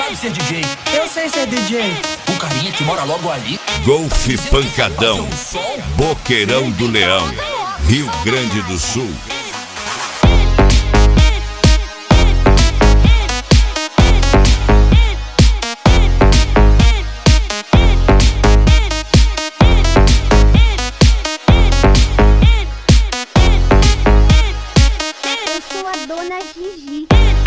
sabe ser DJ. Eu sei ser DJ. O carinha que mora logo ali. Golfe Pancadão, Boqueirão do Leão, Rio Grande do Sul. Eu sou a dona Gigi.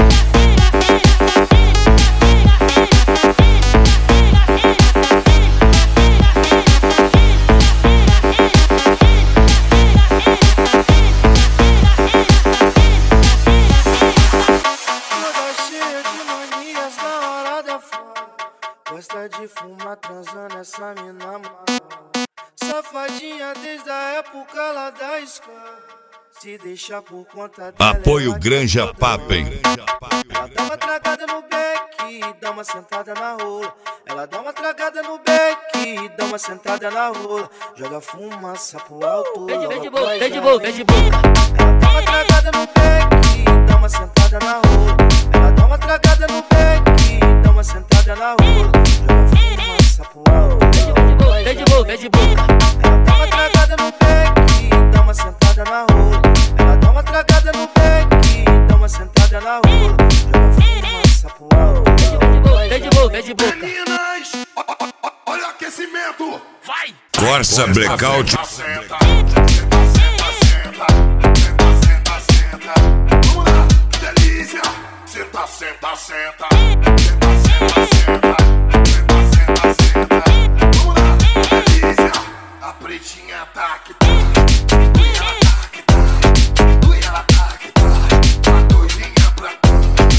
Gosta de fumar, transando essa mina mala. Safadinha desde a época lá da escola. Se deixar por conta dela. Apoio Granja Papen. Ela dá uma tragada no beck, dá uma sentada na rola. Ela dá uma tragada no beck, dá uma sentada na rola. Joga fumaça pro alto. Vem de boca, vem de boca, vem de boca. Ela dá uma tragada no beck, dá uma sentada na rola. Ela dá uma tragada no beck, dá uma sentada na rola. Joga fumaça pro alto. Vem de boca, vem de boca. Ela dá uma tragada no beck, dá uma sentada na rola. Ela dá uma tragada no beck, dá uma sentada na rola. Joga fumaça pro alto. Vem de boca, vem de boca. Meninas, olha o aquecimento. Vai! Corsa Blackout. Senta, senta, senta. Vamos lá, que delícia. Senta, senta, senta. Senta, senta. Vamos lá, que delícia. A pretinha tá que tá. Ela tá que tá. Ela tá que tá. A doidinha pra cá.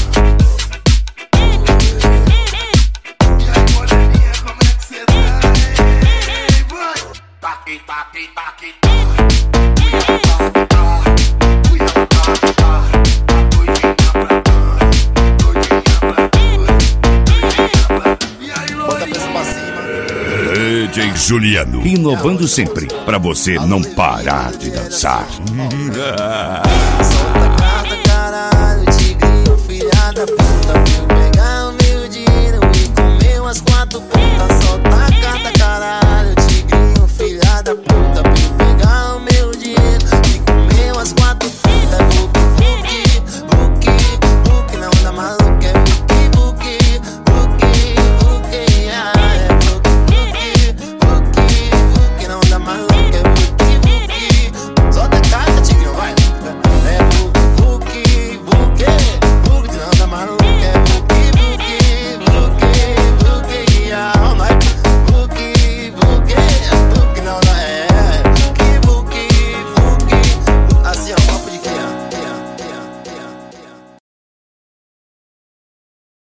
E aí, moreninha, como é que cê tá? Ei, vai. Taqui, taqui, taqui, tá. Ela tá que tá. Ela tá que tá. A doidinha pra cá. Doidinha pra cá. Doidinha pra cá. E aí, loirinha? DJ Juliano, inovando sempre, pra você não parar de dançar.